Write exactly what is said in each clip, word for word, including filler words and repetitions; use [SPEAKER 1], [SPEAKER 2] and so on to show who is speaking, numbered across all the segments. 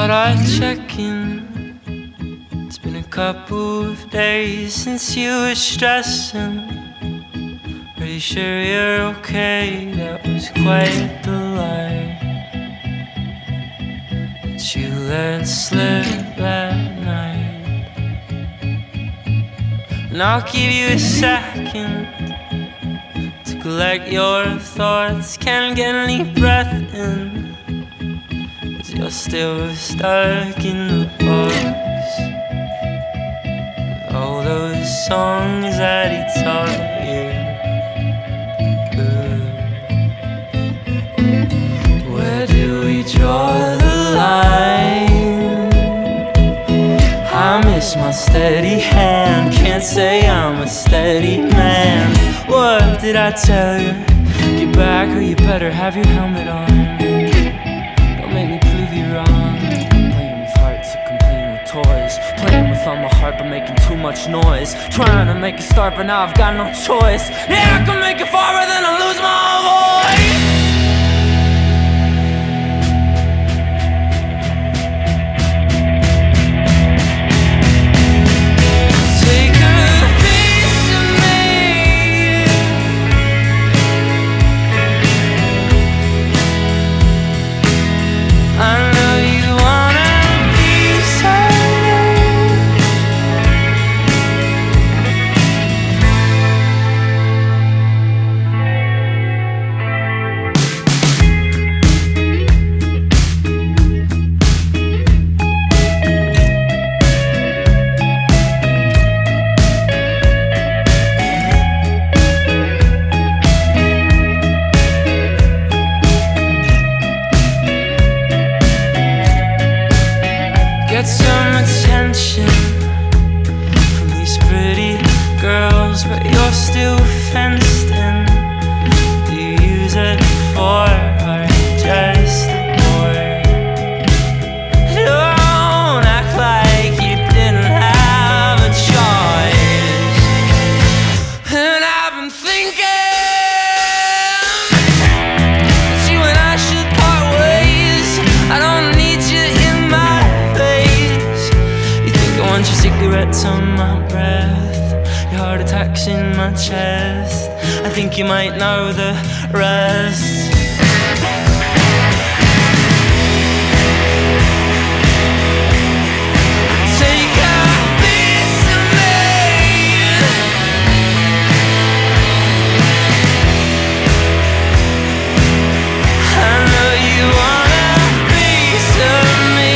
[SPEAKER 1] thought I'd check in. It's been a couple of days since you were stressing. Are you sure you're okay? That was quite the lie that you let slip that night. And I'll give you a second to collect your thoughts. Can't get any breath in, 'cause you're still stuck in the box with all those songs that he taught you. Where do we draw the line? I miss my steady hand. Can't say I'm a steady man. What did I tell you? Get back or you better have your helmet on. Don't make me prove you wrong. Playing with hearts and complaining with toys. Playing with all my heart but making too much noise. Trying to make a start but now I've got no choice. Yeah, I can make it farther than I lose my voice. Get some attention from these pretty girls, but you're still fenced in. Do you use it for or just bored? Don't act like you didn't have a choice. And I've been thinking that you and I should part ways. I don't need you in my your cigarettes on my breath, your heart attacks in my chest. I think you might know the rest. Take a piece of me. I know you want a piece of me.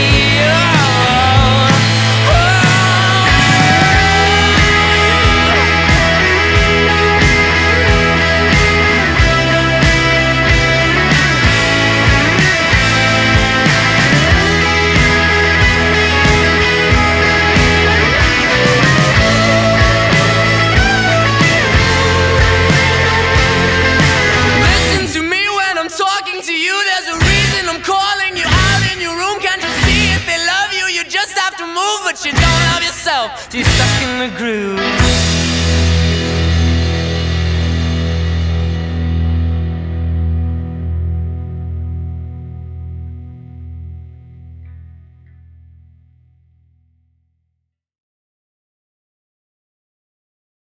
[SPEAKER 1] But you don't love yourself, you're stuck in the groove.